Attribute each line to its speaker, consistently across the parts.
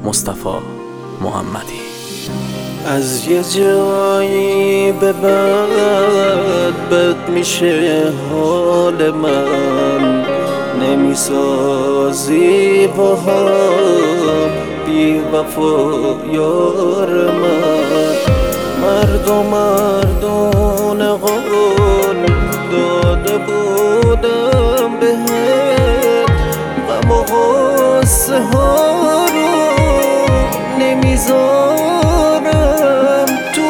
Speaker 1: مصطفی محمدی.
Speaker 2: از یه جایی به بعد بد میشه حال من، نمیسازی با هم بی وفا یار من. مردونه قول داده بودم بهت، غم و غصه ها رو نمیذارم تو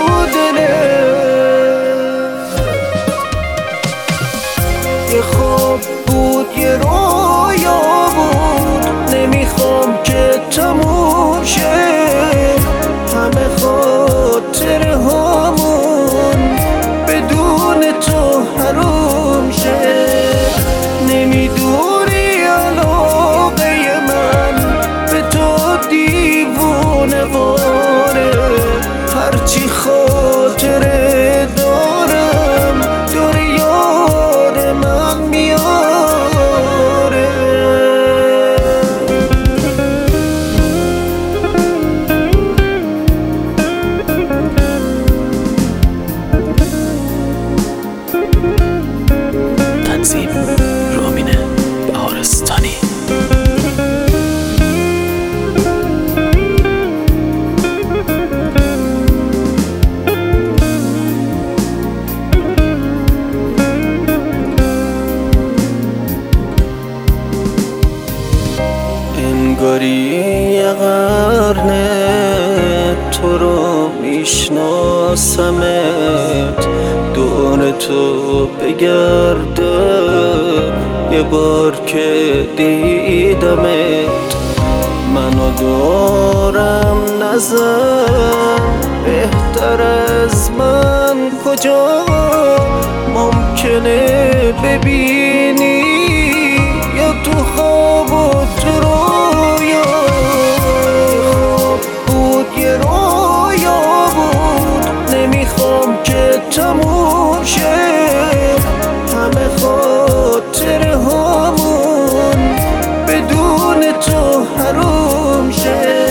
Speaker 2: دلت. یه خواب بود یه رویا بود، نمیخوام که تموم شه. همه خاطره هامون بدون تو حروم شه. نمیدونی علاقه من به تو دیوونه واره، هرچی خاطره دارم دور یار من میاره.
Speaker 1: تنظیم رامین بهارستانی.
Speaker 2: انگاری یه قرنه تو رو میشناسمت، دور تو بگردم یه بار که دیدمت. منو دارم نزن، بهتر از من کجا ممکنه ببینی، یا تو خواب و تو رویا. خواب بود یه رویا بود، نمیخوام که تموم شه. همه خاطره هامون بدون تو حروم شه.